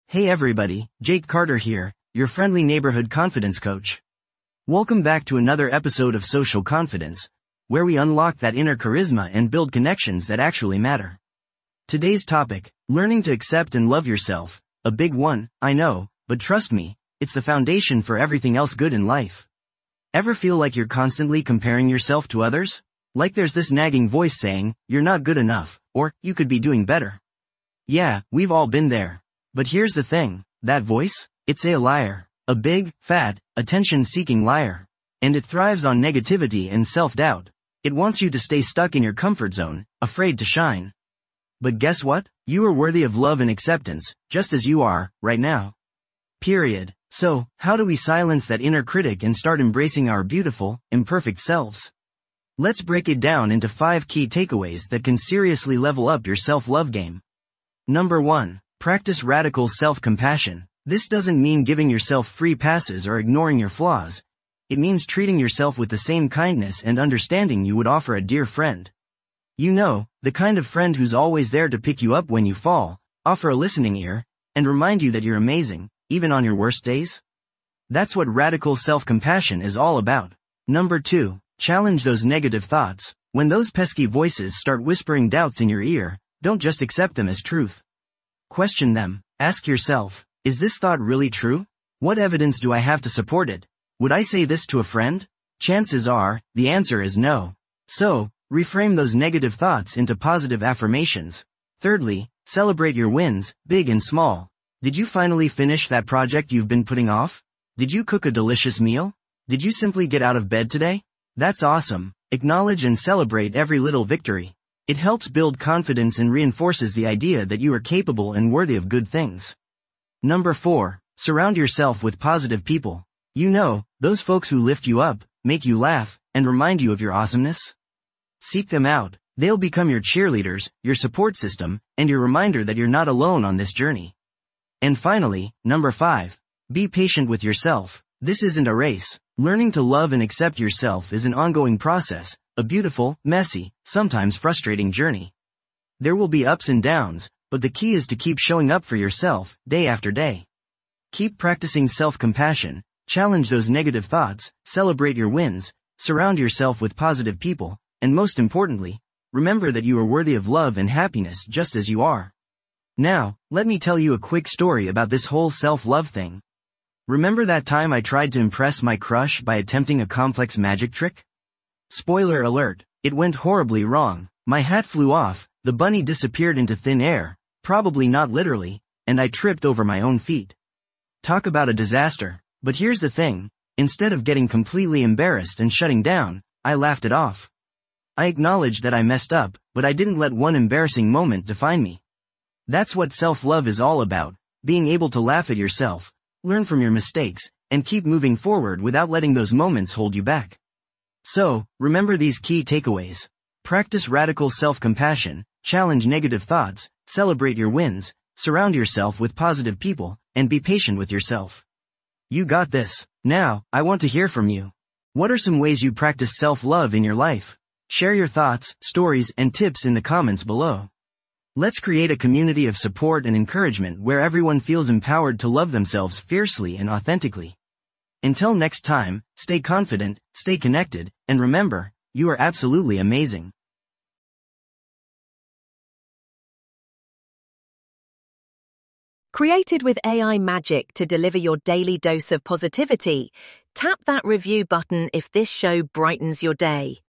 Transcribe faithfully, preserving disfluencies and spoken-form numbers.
Hey everybody, Jake Carter here, your friendly neighborhood confidence coach. Welcome back to another episode of Social Confidence, where we unlock that inner charisma and build connections that actually matter. Today's topic, learning to accept and love yourself, a big one, I know, but trust me, it's the foundation for everything else good in life. Ever feel like you're constantly comparing yourself to others? Like there's this nagging voice saying, you're not good enough, or, you could be doing better. Yeah, we've all been there. But here's the thing, that voice, it's a liar. A big, fat, attention-seeking liar. And it thrives on negativity and self-doubt. It wants you to stay stuck in your comfort zone, afraid to shine. But guess what? You are worthy of love and acceptance, just as you are, right now. Period. So, how do we silence that inner critic and start embracing our beautiful, imperfect selves? Let's break it down into five key takeaways that can seriously level up your self-love game. Number one. Practice radical self-compassion. This doesn't mean giving yourself free passes or ignoring your flaws. It means treating yourself with the same kindness and understanding you would offer a dear friend. You know, the kind of friend who's always there to pick you up when you fall, offer a listening ear, and remind you that you're amazing, even on your worst days. That's what radical self-compassion is all about. Number two, challenge those negative thoughts. When those pesky voices start whispering doubts in your ear, don't just accept them as truth. Question them. Ask yourself, is this thought really true? What evidence do I have to support it? Would I say this to a friend? Chances are, the answer is no. So, reframe those negative thoughts into positive affirmations. Thirdly, celebrate your wins, big and small. Did you finally finish that project you've been putting off? Did you cook a delicious meal? Did you simply get out of bed today? That's awesome. Acknowledge and celebrate every little victory. It helps build confidence and reinforces the idea that you are capable and worthy of good things. Number four, surround yourself with positive people. You know, those folks who lift you up, make you laugh, and remind you of your awesomeness. Seek them out. They'll become your cheerleaders, your support system, and your reminder that you're not alone on this journey. And finally, number five, be patient with yourself. This isn't a race. Learning to love and accept yourself is an ongoing process. A beautiful, messy, sometimes frustrating journey. There will be ups and downs, but the key is to keep showing up for yourself, day after day. Keep practicing self-compassion, challenge those negative thoughts, celebrate your wins, surround yourself with positive people, and most importantly, remember that you are worthy of love and happiness just as you are. Now, let me tell you a quick story about this whole self-love thing. Remember that time I tried to impress my crush by attempting a complex magic trick? Spoiler alert, it went horribly wrong. My hat flew off, the bunny disappeared into thin air, probably not literally, and I tripped over my own feet. Talk about a disaster. But here's the thing, instead of getting completely embarrassed and shutting down, I laughed it off. I acknowledged that I messed up, but I didn't let one embarrassing moment define me. That's what self-love is all about, being able to laugh at yourself, learn from your mistakes, and keep moving forward without letting those moments hold you back. So, remember these key takeaways. Practice radical self-compassion, challenge negative thoughts, celebrate your wins, surround yourself with positive people, and be patient with yourself. You got this. Now, I want to hear from you. What are some ways you practice self-love in your life? Share your thoughts, stories, and tips in the comments below. Let's create a community of support and encouragement where everyone feels empowered to love themselves fiercely and authentically. Until next time, stay confident, stay connected, and remember, you are absolutely amazing. Created with A I magic to deliver your daily dose of positivity, tap that review button if this show brightens your day.